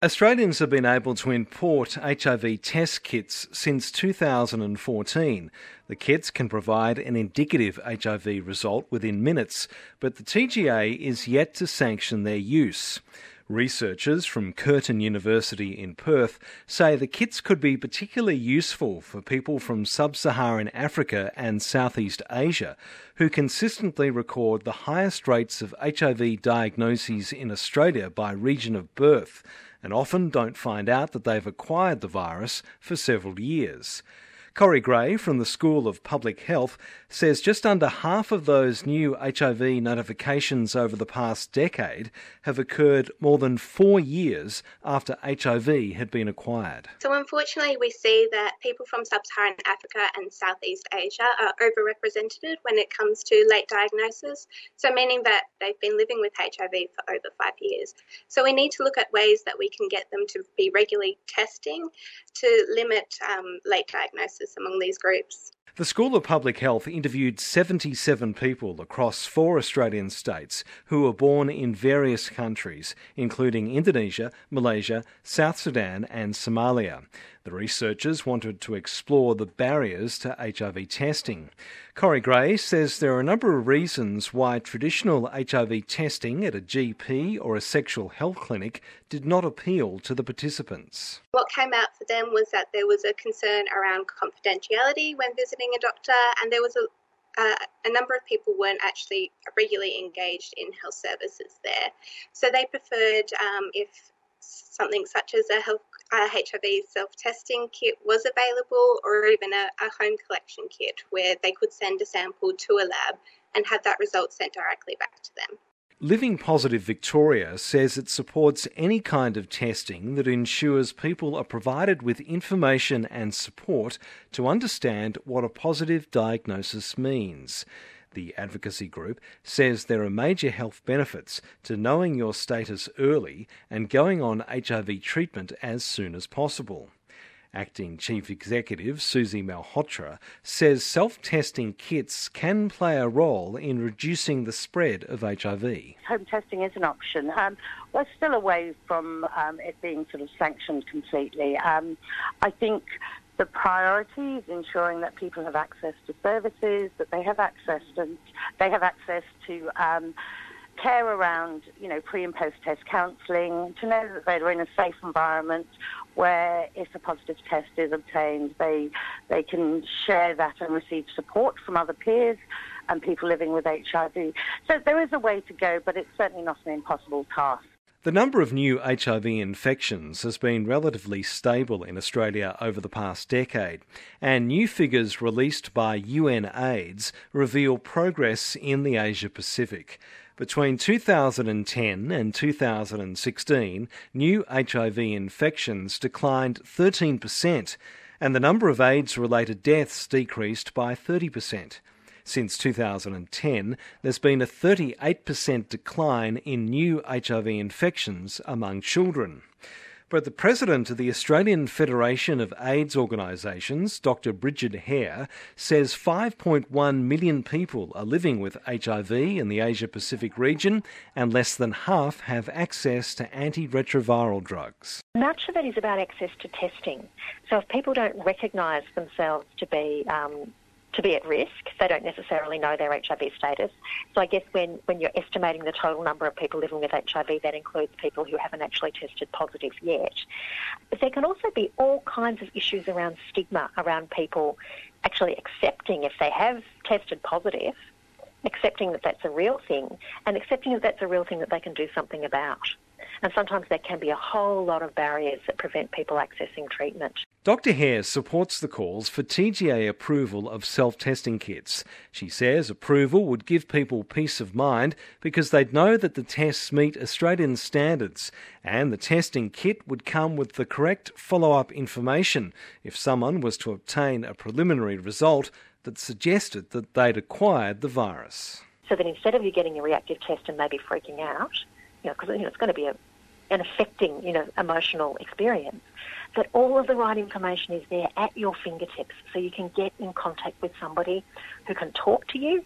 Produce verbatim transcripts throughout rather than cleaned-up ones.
Australians have been able to import H I V test kits since two thousand fourteen. The kits can provide an indicative H I V result within minutes, but the T G A is yet to sanction their use. Researchers from Curtin University in Perth say the kits could be particularly useful for people from sub-Saharan Africa and Southeast Asia who consistently record the highest rates of H I V diagnoses in Australia by region of birth, and often don't find out that they've acquired the virus for several years. Corey Gray from the School of Public Health says just under half of those new H I V notifications over the past decade have occurred more than four years after H I V had been acquired. So unfortunately we see that people from sub-Saharan Africa and Southeast Asia are overrepresented when it comes to late diagnosis, so meaning that they've been living with H I V for over five years. So we need to look at ways that we can get them to be regularly testing to limit um, late diagnosis among these groups. The School of Public Health interviewed seventy-seven people across four Australian states who were born in various countries, including Indonesia, Malaysia, South Sudan and Somalia. The researchers wanted to explore the barriers to H I V testing. Corey Gray says there are a number of reasons why traditional H I V testing at a G P or a sexual health clinic did not appeal to the participants. What came out for them was that there was a concern around confidentiality when visiting a doctor, and there was a Uh, a number of people weren't actually regularly engaged in health services there. So they preferred um, if something such as a health, uh, H I V self-testing kit was available, or even a, a home collection kit where they could send a sample to a lab and have that result sent directly back to them. Living Positive Victoria says it supports any kind of testing that ensures people are provided with information and support to understand what a positive diagnosis means. The advocacy group says there are major health benefits to knowing your status early and going on H I V treatment as soon as possible. Acting Chief Executive Susie Malhotra says self-testing kits can play a role in reducing the spread of H I V. Home testing is an option. Um, we're still away from um, it being sort of sanctioned completely. Um, I think the priority is ensuring that people have access to services, that they have access to, they have access to um, care around, you know, pre and post-test counselling, to know that they're in a safe environment where if a positive test is obtained, they they can share that and receive support from other peers and people living with H I V. So there is a way to go, but it's certainly not an impossible task. The number of new H I V infections has been relatively stable in Australia over the past decade, and new figures released by U N AIDS reveal progress in the Asia Pacific. Between two thousand ten and two thousand sixteen, new H I V infections declined thirteen percent, and the number of AIDS-related deaths decreased by thirty percent. Since two thousand ten, there's been a thirty-eight percent decline in new H I V infections among children. But the president of the Australian Federation of AIDS Organisations, Doctor Bridget Hare, says five point one million people are living with H I V in the Asia-Pacific region, and less than half have access to antiretroviral drugs. Much of it is about access to testing. So if people don't recognise themselves to be um, to be at risk, they don't necessarily know their H I V status. So I guess when, when you're estimating the total number of people living with H I V, that includes people who haven't actually tested positive yet. But there can also be all kinds of issues around stigma, around people actually accepting if they have tested positive, accepting that that's a real thing, and accepting that that's a real thing that they can do something about. And sometimes there can be a whole lot of barriers that prevent people accessing treatment. Doctor Hare supports the calls for T G A approval of self-testing kits. She says approval would give people peace of mind because they'd know that the tests meet Australian standards, and the testing kit would come with the correct follow-up information if someone was to obtain a preliminary result that suggested that they'd acquired the virus. So that instead of you getting a reactive test and maybe freaking out, you know, because you know, it's going to be a, an affecting, you know, emotional experience, that all of the right information is there at your fingertips, so you can get in contact with somebody who can talk to you,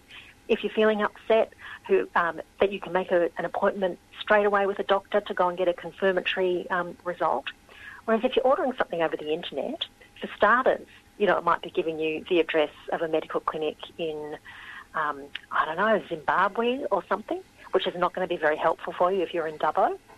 if you're feeling upset, who um, that you can make a, an appointment straight away with a doctor to go and get a confirmatory um, result. Whereas if you're ordering something over the internet, for starters, you know, it might be giving you the address of a medical clinic in, um, I don't know, Zimbabwe or something, which is not going to be very helpful for you if you're in Dubbo.